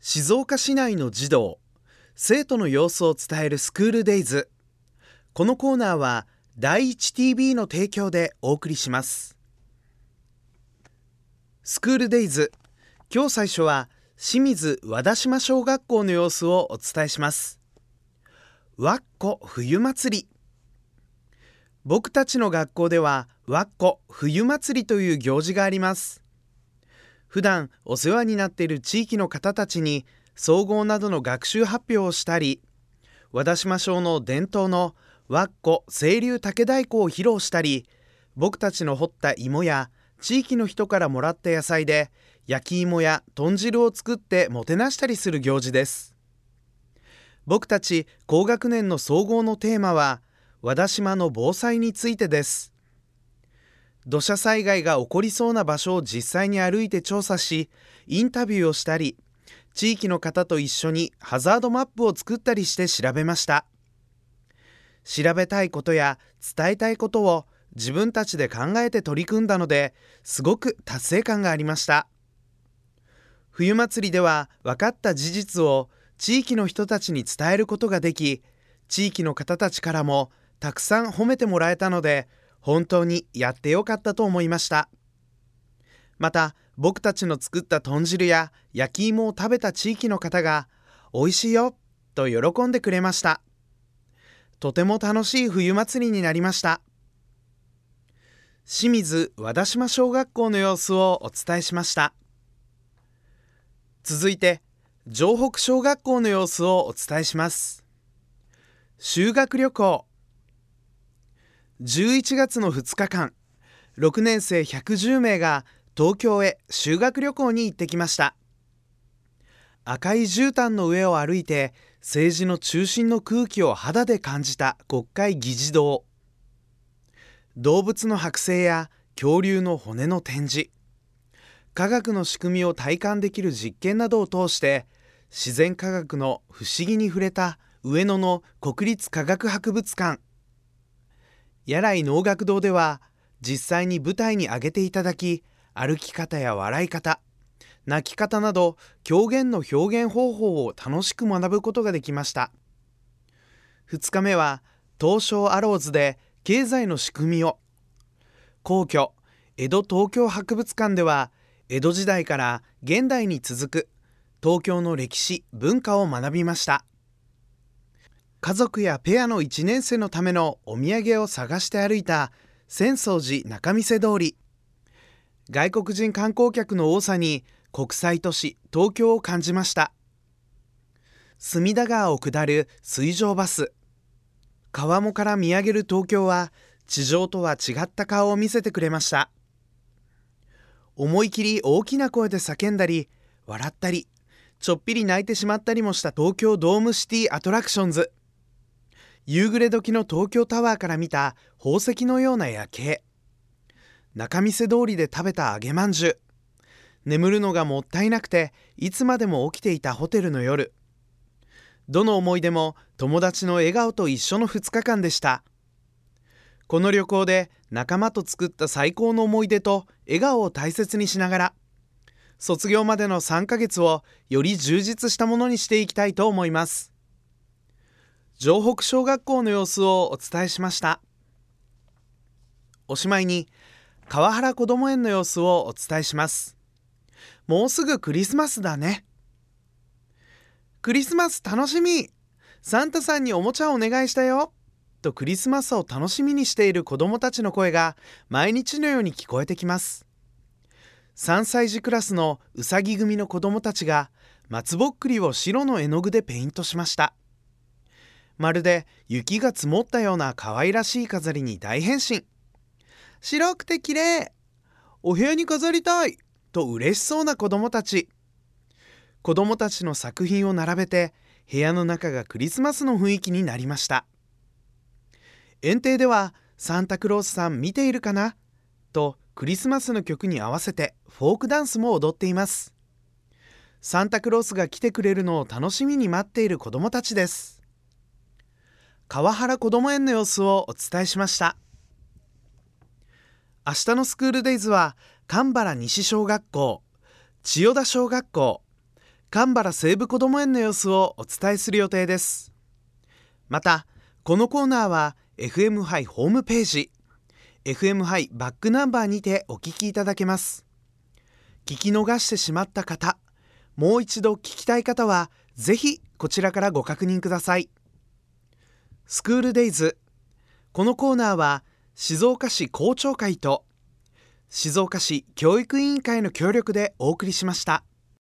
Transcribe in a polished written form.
静岡市内の児童、生徒の様子を伝えるスクールデイズ。このコーナーは第一 TV の提供でお送りします。スクールデイズ、今日最初は清水和田島小学校の様子をお伝えします。わっこ冬祭り。僕たちの学校ではわっこ冬祭りという行事があります。普段お世話になっている地域の方たちに総合などの学習発表をしたり、和田島小の伝統のわっこ清流竹太鼓を披露したり、僕たちの掘った芋や地域の人からもらった野菜で焼き芋や豚汁を作ってもてなしたりする行事です。僕たち高学年の総合のテーマは和田島の防災についてです。土砂災害が起こりそうな場所を実際に歩いて調査し、インタビューをしたり、地域の方と一緒にハザードマップを作ったりして調べました。調べたいことや伝えたいことを自分たちで考えて取り組んだので、すごく達成感がありました。冬祭りでは分かった事実を地域の人たちに伝えることができ、地域の方たちからもたくさん褒めてもらえたので、本当にやってよかったと思いました。また僕たちの作った豚汁や焼き芋を食べた地域の方が美味しいよと喜んでくれました。とても楽しい冬祭りになりました。清水和田島小学校の様子をお伝えしました。続いて城北小学校の様子をお伝えします。修学旅行。11月の2日間、6年生110名が東京へ修学旅行に行ってきました。赤い絨毯の上を歩いて政治の中心の空気を肌で感じた国会議事堂。動物の剥製や恐竜の骨の展示、科学の仕組みを体感できる実験などを通して自然科学の不思議に触れた上野の国立科学博物館。やらい能楽堂では実際に舞台に上げていただき、歩き方や笑い方、泣き方など狂言の表現方法を楽しく学ぶことができました。2日目は東証アローズで経済の仕組みを。皇居江戸東京博物館では江戸時代から現代に続く東京の歴史文化を学びました。家族やペアの1年生のためのお土産を探して歩いた浅草寺仲見世通り。外国人観光客の多さに国際都市東京を感じました。隅田川を下る水上バス。川面から見上げる東京は地上とは違った顔を見せてくれました。思い切り大きな声で叫んだり笑ったりちょっぴり泣いてしまったりもした東京ドームシティアトラクションズ。夕暮れ時の東京タワーから見た宝石のような夜景。仲見世通りで食べた揚げまんじゅう。眠るのがもったいなくていつまでも起きていたホテルの夜。どの思い出も友達の笑顔と一緒の2日間でした。この旅行で仲間と作った最高の思い出と笑顔を大切にしながら、卒業までの3ヶ月をより充実したものにしていきたいと思います。城北小学校の様子をお伝えしました。おしまいに川原こども園の様子をお伝えします。もうすぐクリスマスだね。クリスマス楽しみ。サンタさんにおもちゃをお願いしたよとクリスマスを楽しみにしている子どもたちの声が毎日のように聞こえてきます。3歳児クラスのうさぎ組の子どもたちが松ぼっくりを白の絵の具でペイントしました。まるで雪が積もったような可愛らしい飾りに大変身。白くて綺麗。お部屋に飾りたいと嬉しそうな子どもたち。子どもたちの作品を並べて部屋の中がクリスマスの雰囲気になりました。園庭ではサンタクロースさん見ているかなとクリスマスの曲に合わせてフォークダンスも踊っています。サンタクロースが来てくれるのを楽しみに待っている子どもたちです。川原こども園の様子をお伝えしました。明日のスクールデイズは神原西小学校、千代田小学校、 蒲原西部こども園の様子をお伝えする予定です。またこのコーナーは FM ハイホームページ、 FM ハイバックナンバーにてお聞きいただけます。聞き逃してしまった方、もう一度聞きたい方はぜひこちらからご確認ください。スクールデイズ、このコーナーは静岡市校長会と静岡市教育委員会の協力でお送りしました。